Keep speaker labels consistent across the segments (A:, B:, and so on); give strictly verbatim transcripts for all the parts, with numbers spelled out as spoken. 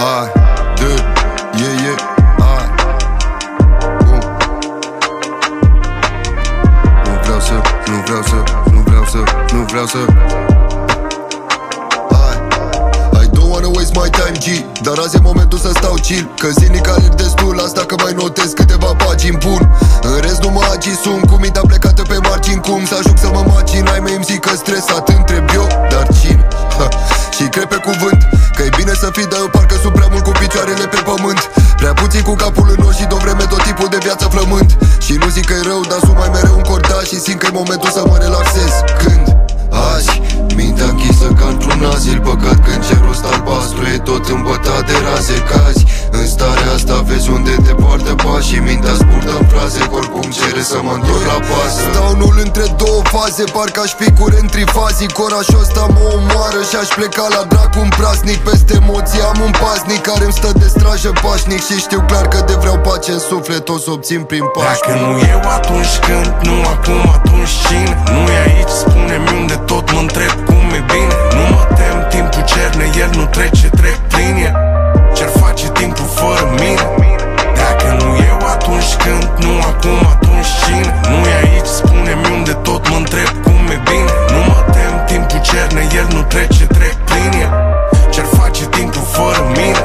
A: ai, de, yeah, yeah, ai, uh. Nu vreau să, nu vreau să, nu vreau să, nu vreau să I don't wanna waste my time, G, dar azi e momentul să stau chill, că zilnic alerg destul, asta că mai notez câteva pagini bun. În rest nu mă agi, sunt cu mintea plecată pe margini. Cum să ajung să mă macin, ai mei îmi zic că stresat, întreb eu, dar cine? Ha. Și cred pe cuvânt că e bine să fii, dar eu parcă sunt prea mult cu picioarele pe pământ. Prea puțin cu capul în ochi și de-o vreme tot tipul de viață flământ. Și nu zic că e rău, dar sunt mai mereu încordat și simt că e momentul să mă relaxez. Când? Azi, mintea închisă ca într-un azil, păcat că în cerul ăsta albastru e tot îmbătat de raze cazi. În starea asta vezi unde te poartă pașii, mintea spurtă în fraze, corpul îmi cere să mă întorc la pasă. Stau nul între două faze, parcă aș fi curent trifazic. Orașul ăsta mă omoară și aș pleca la dracu un praznic. Peste emoții am un pasnic care îmi stă de strajă pașnic. Și știu clar că de vreau pace în suflet o să obțin prin pași.
B: Dacă nu eu atunci când, nu acum atunci cine? Nu e aici, spune-mi unde, tot mă întreb cum e bine. Nu mă tem, timpul cerne, el nu trece, trec prin el. Ce-ar face timpul fără mine? Dacă nu eu atunci când, nu acum atunci cine? Nu e aici, spune-mi unde, tot mă întreb cum e bine. Nu mă tem, timpul cerne, el nu trece, trec prin el. Ce-ar face timpul fără mine?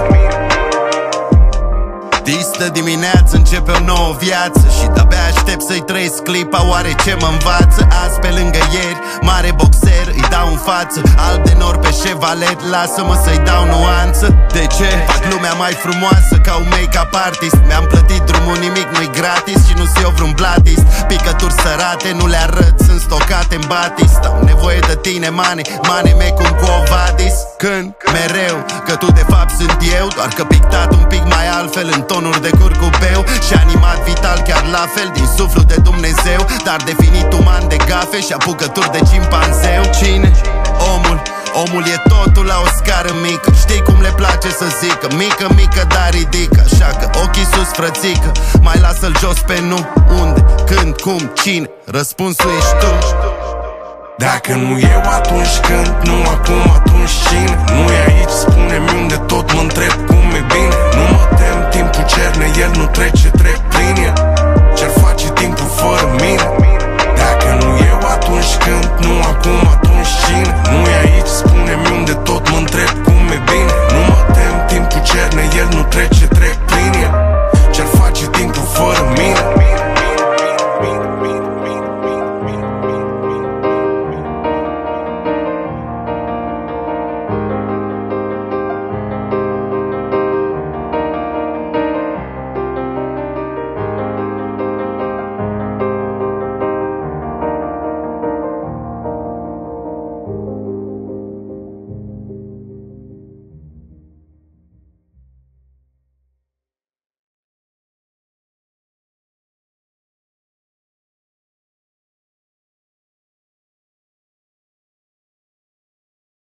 C: Distă dimineață, începe o nouă viață și de-abia aștept să-i trăiesc clipa, oare ce mă învață? Azi pe lângă ieri, mare boxer, îi dau în față. Alb de nor pe Chevrolet, lasă-mă să-i dau nuanță. De ce? Fac lumea mai frumoasă ca un make-up artist. Mi-am plătit drumul, nimic nu-i gratis și nu-s eu vreun blatist. Picături sărate, nu le arăt, sunt stocate în batist. Au nevoie de tine, mane, mane mei cum cu Ovadis. Când? Mereu, că tu de fapt sunt eu, doar că pictat un pic mai altfel în tonuri de curcubeu și animat vital chiar la fel din suflu de Dumnezeu, dar definit uman de gafe și apucături de cimpanzeu. Cine? Omul. Omul e totul la o scară mică. Știi cum le place să zică, mică, mică, dar ridică. Așa că ochii sus, frățică, mai lasă-l jos pe nu. Unde, când, cum, cine? Răspunsul ești tu.
B: Dacă nu eu atunci când, nu acum atunci cine? Nu e aici, spune-mi unde, tot mă întreb cum e bine. Nu mă tem, timpul cerne, el nu trece, trec prin el.